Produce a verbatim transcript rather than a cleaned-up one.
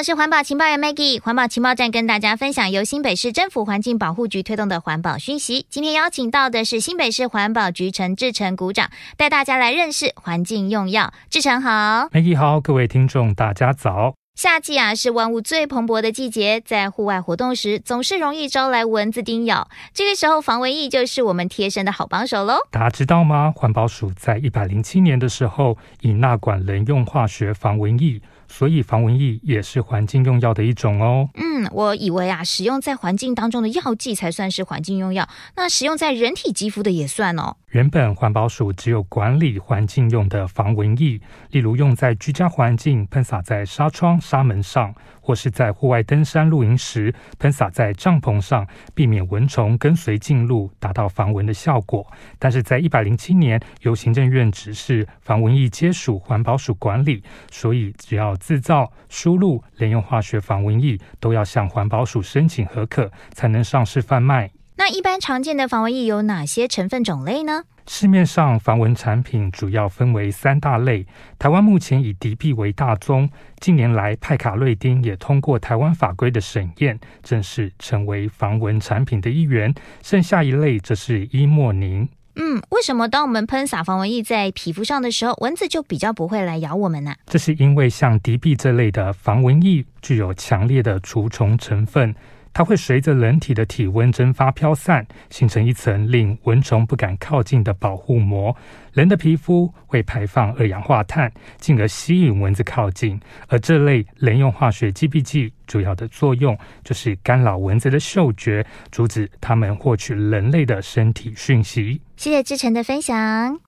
是环保情报员 Maggie， 环保情报站跟大家分享由新北市政府环境保护局推动的环保讯息。今天邀请到的是新北市环保局陈志成股长，带大家来认识环境用药。志成好。 Maggie 好，各位听众大家早。 夏季啊，是万物最蓬勃的季节，在户外活动时总是容易招来蚊子叮咬，这个时候防蚊液就是我们贴身的好帮手咯。 大家知道吗？环保署在一百零七年的时候已纳管人用化学防蚊液，所以防蚊液也是环境用药的一种哦。 嗯，我以为啊，使用在环境当中的药剂才算是环境用药，那使用在人体肌肤的也算哦。 原本环保署只有管理环境用的防蚊液，例如用在居家环境喷洒在纱窗、纱门上，或是在户外登山露营时喷洒在帐篷上，避免蚊虫跟随进入，达到防蚊的效果。但是在一百零七年由行政院指示防蚊液皆属环保署管理，所以只要制造、输入人用化学防蚊液都要向环保署申请核可，才能上市贩卖。 那一般常见的防蚊液有哪些成分种类呢？ 市面上防蚊产品主要分为三大类，台湾目前以敌避为大宗，近年来派卡瑞丁也通过台湾法规的审验，正式成为防蚊产品的一员。剩下一类则是伊莫宁。 嗯，为什么当我们喷洒防蚊液在皮肤上的时候，蚊子就比较不会来咬我们呢？ 这是因为像敌避这类的防蚊液具有强烈的除虫成分，它会随着人体的体温蒸发飘散，形成一层令蚊虫不敢靠近的保护膜。人的皮肤会排放二氧化碳，进而吸引蚊子靠近。而这类人用化学击避剂主要的作用就是干扰蚊子的嗅觉，阻止它们获取人类的身体讯息。 谢谢志成的分享。